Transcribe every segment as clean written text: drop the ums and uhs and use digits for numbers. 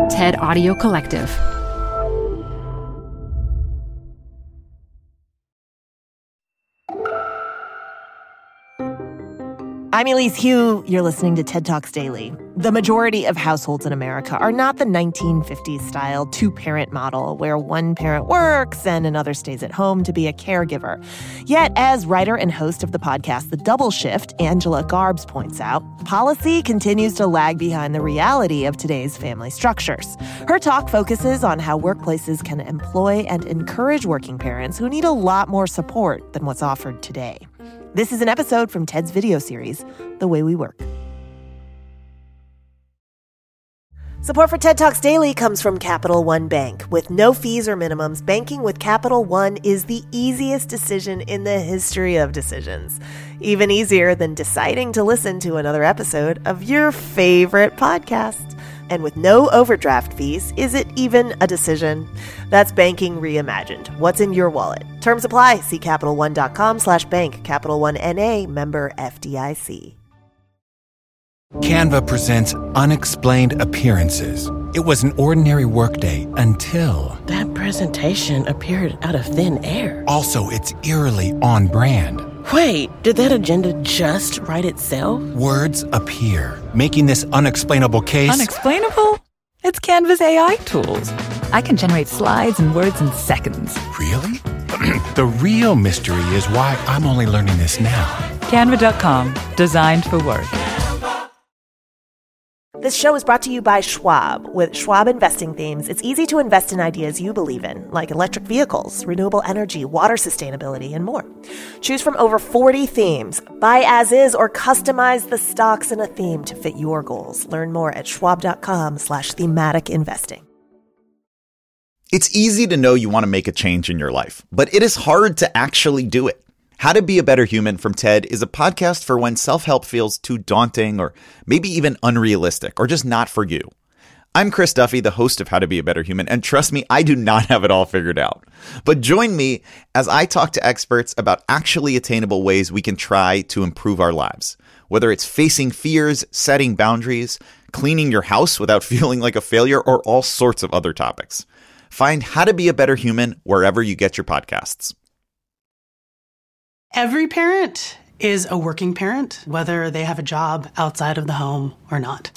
TED Audio Collective. I'm Elise Hu. You're listening to TED Talks Daily. The majority of households in America are not the 1950s-style two-parent model where one parent works and another stays at home to be a caregiver. Yet, as writer and host of the podcast The Double Shift, Angela Garbs points out, policy continues to lag behind the reality of today's family structures. Her talk focuses on how workplaces can employ and encourage working parents who need a lot more support than what's offered today. This is an episode from TED's video series, The Way We Work. Support for TED Talks Daily comes from Capital One Bank. With no fees or minimums, banking with Capital One is the easiest decision in the history of decisions. Even easier than deciding to listen to another episode of your favorite podcast. And with no overdraft fees, is it even a decision? That's banking reimagined. What's in your wallet? Terms apply. See CapitalOne.com/bank. Capital One N.A. member FDIC. Canva presents Unexplained Appearances. It was an ordinary workday until... that presentation appeared out of thin air. Also, it's eerily on brand. Wait, did that agenda just write itself? Words appear, making this unexplainable case... Unexplainable? It's Canva's AI tools. I can generate slides and words in seconds. Really? The real mystery is why I'm only learning this now. Canva.com. Designed for work. This show is brought to you by Schwab. With Schwab Investing Themes, it's easy to invest in ideas you believe in, like electric vehicles, renewable energy, water sustainability, and more. Choose from over 40 themes. Buy as is or customize the stocks in a theme to fit your goals. Learn more at schwab.com/thematic investing. It's easy to know you want to make a change in your life, but it is hard to actually do it. How to Be a Better Human from TED is a podcast for when self-help feels too daunting or maybe even unrealistic or just not for you. I'm Chris Duffy, the host of How to Be a Better Human, and trust me, I do not have it all figured out. But join me as I talk to experts about actually attainable ways we can try to improve our lives. Whether it's facing fears, setting boundaries, cleaning your house without feeling like a failure, or all sorts of other topics. Find How to Be a Better Human wherever you get your podcasts. Every parent is a working parent, whether they have a job outside of the home or not.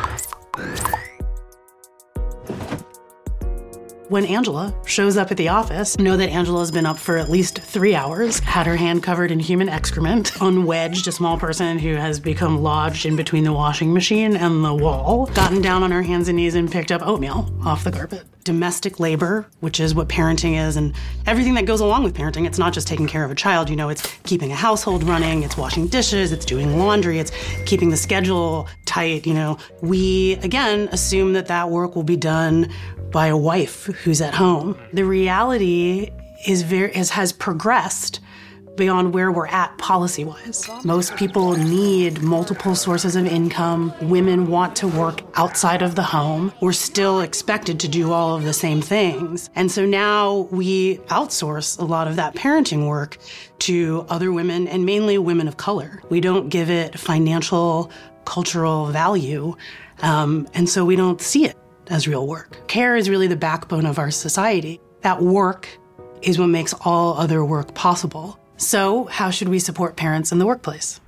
When Angela shows up at the office, know that Angela's been up for at least 3 hours, had her hand covered in human excrement, unwedged a small person who has become lodged in between the washing machine and the wall, gotten down on her hands and knees and picked up oatmeal off the carpet. Domestic labor, which is what parenting is, and everything that goes along with parenting. It's not just taking care of a child, it's keeping a household running, it's washing dishes, it's doing laundry, it's keeping the schedule tight, We, again, assume that work will be done by a wife who's at home. The reality has progressed beyond where we're at policy-wise. Most people need multiple sources of income. Women want to work outside of the home. We're still expected to do all of the same things. And so now we outsource a lot of that parenting work to other women, and mainly women of color. We don't give it financial, cultural value, and so we don't see it as real work. Care is really the backbone of our society. That work is what makes all other work possible. So, how should we support parents in the workplace?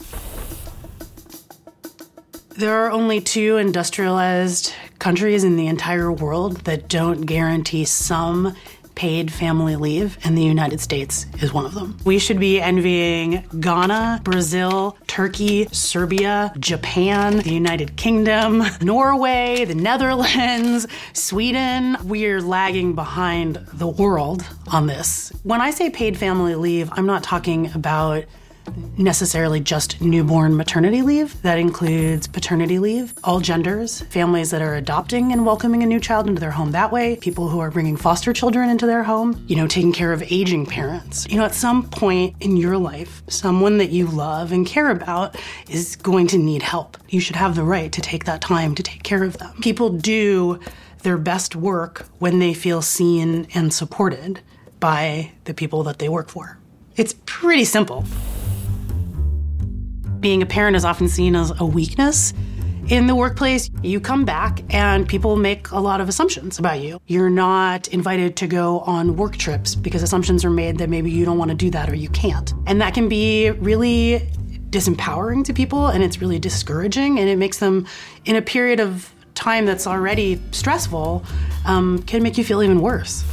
There are only 2 industrialized countries in the entire world that don't guarantee some paid family leave, and the United States is one of them. We should be envying Ghana, Brazil, Turkey, Serbia, Japan, the United Kingdom, Norway, the Netherlands, Sweden. We're lagging behind the world on this. When I say paid family leave, I'm not talking about necessarily just newborn maternity leave. That includes paternity leave, all genders, families that are adopting and welcoming a new child into their home that way, people who are bringing foster children into their home, taking care of aging parents. At some point in your life, someone that you love and care about is going to need help. You should have the right to take that time to take care of them. People do their best work when they feel seen and supported by the people that they work for. It's pretty simple. Being a parent is often seen as a weakness, In the workplace, you come back and people make a lot of assumptions about you. You're not invited to go on work trips because assumptions are made that maybe you don't want to do that or you can't. And that can be really disempowering to people, and it's really discouraging, and it makes them, in a period of time that's already stressful, can make you feel even worse.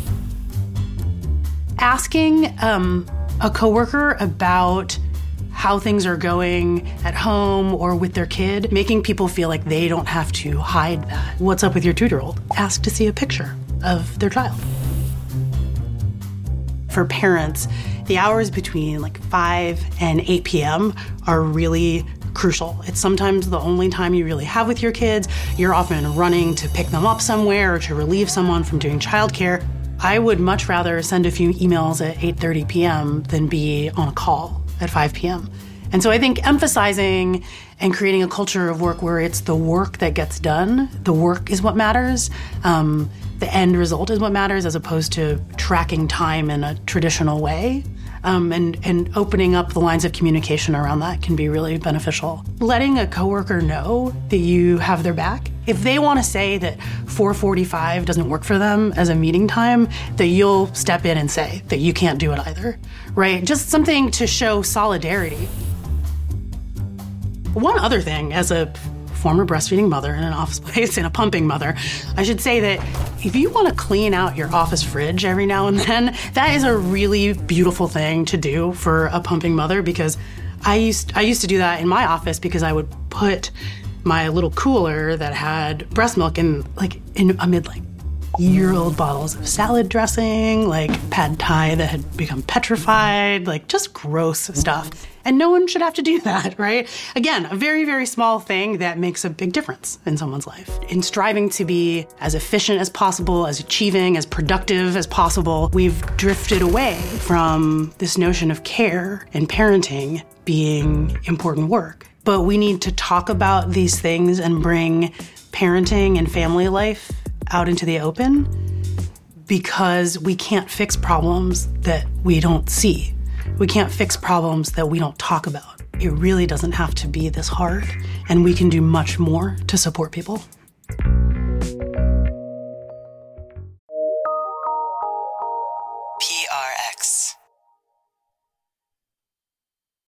Asking a coworker about how things are going at home or with their kid, making people feel like they don't have to hide that. What's up with your 2-year-old? Ask to see a picture of their child. For parents, the hours between 5 and 8 p.m. are really crucial. It's sometimes the only time you really have with your kids. You're often running to pick them up somewhere or to relieve someone from doing childcare. I would much rather send a few emails at 8:30 p.m. than be on a call at 5 p.m. And so I think emphasizing and creating a culture of work where it's the work that gets done, the work is what matters, the end result is what matters, as opposed to tracking time in a traditional way. And opening up the lines of communication around that can be really beneficial. Letting a coworker know that you have their back. If they want to say that 4:45 doesn't work for them as a meeting time, that you'll step in and say that you can't do it either, right? Just something to show solidarity. One other thing, as a former breastfeeding mother in an office place and a pumping mother, I should say that if you want to clean out your office fridge every now and then, that is a really beautiful thing to do for a pumping mother, because I used to do that in my office, because I would put my little cooler that had breast milk in amid year-old bottles of salad dressing, pad thai that had become petrified, just gross stuff. And no one should have to do that, right? Again, a very, very small thing that makes a big difference in someone's life. In striving to be as efficient as possible, as achieving, as productive as possible, we've drifted away from this notion of care and parenting being important work. But we need to talk about these things and bring parenting and family life out into the open, because we can't fix problems that we don't see. We can't fix problems that we don't talk about. It really doesn't have to be this hard, and we can do much more to support people.